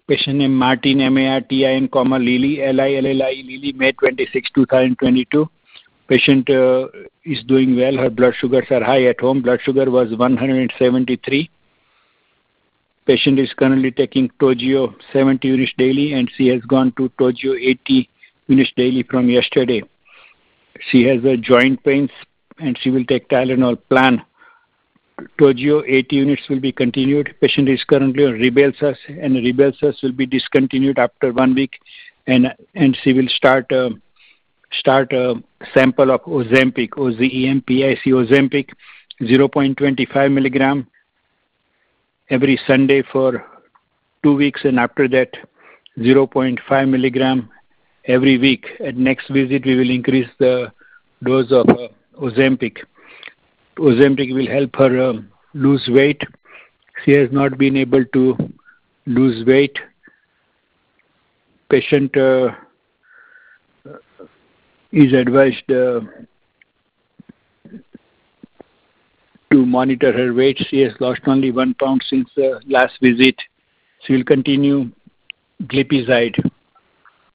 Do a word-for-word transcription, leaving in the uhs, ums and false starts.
Patient name Martin, M A R T I N, comma, Lily, L I L L I, Lily, May twenty-sixth, twenty twenty-two. Patient uh, is doing well. Her blood sugars are high at home. Blood sugar was one hundred seventy-three. Patient is currently taking Toujeo seventy units daily, and she has gone to Toujeo eighty units daily from yesterday. She has a joint pains, and she will take Tylenol plan. Toujeo eighty units will be continued. Patient is currently on Rybelsus, and Rybelsus will be discontinued after one week, and and she will start uh, start a sample of Ozempic, O Z E M P I C, Ozempic, zero point two five milligram every Sunday for two weeks, and after that, zero point five milligram every week. At next visit, we will increase the dose of uh, Ozempic. Ozempic will help her uh, lose weight. She has not been able to lose weight. Patient uh, is advised uh, to monitor her weight. She has lost only one pound since the last visit. She will continue glipizide.